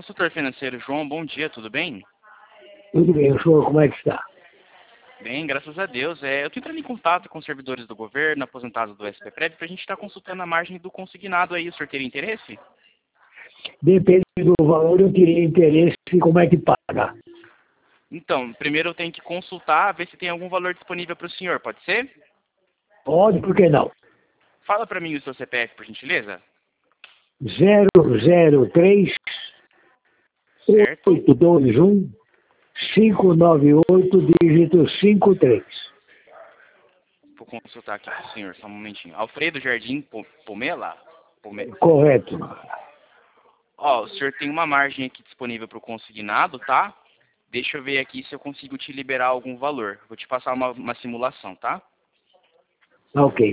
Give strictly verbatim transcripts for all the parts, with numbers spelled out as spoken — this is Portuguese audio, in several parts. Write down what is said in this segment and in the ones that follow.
consultor financeiro João, bom dia, tudo bem? Tudo bem, o senhor como é que está? Bem, graças a Deus. É, eu estou entrando em contato com os servidores do governo, aposentados do S P Prev, para a gente estar consultando a margem do consignado aí. O senhor teria interesse? Depende do valor, eu teria interesse em como é que paga. Então, primeiro eu tenho que consultar, ver se tem algum valor disponível para o senhor, pode ser? Pode, por que não? Fala para mim o seu C P F, por gentileza. zero zero três Certo? oito dois um cinco nove oito, dígito cinco três. Vou consultar aqui para o senhor, só um momentinho. Alfredo Jardim Po- Pomela? Pome... Correto. Ó, o senhor tem uma margem aqui disponível para o consignado, tá? Deixa eu ver aqui se eu consigo te liberar algum valor. Vou te passar uma, uma simulação, tá? Ok.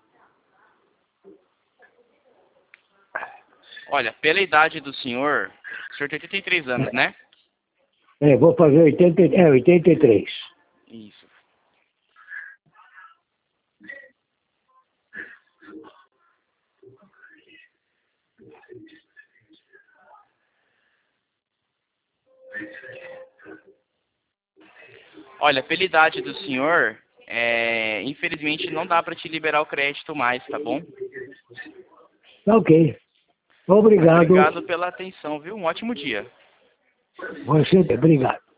Olha, pela idade do senhor, o senhor tem oitenta e três anos, né? É, vou fazer oitenta, é, oitenta e três. Isso. Olha, pela idade do senhor, é, infelizmente não dá para te liberar o crédito mais, tá bom? Ok. Obrigado. Obrigado pela atenção, viu? Um ótimo dia. Você, obrigado.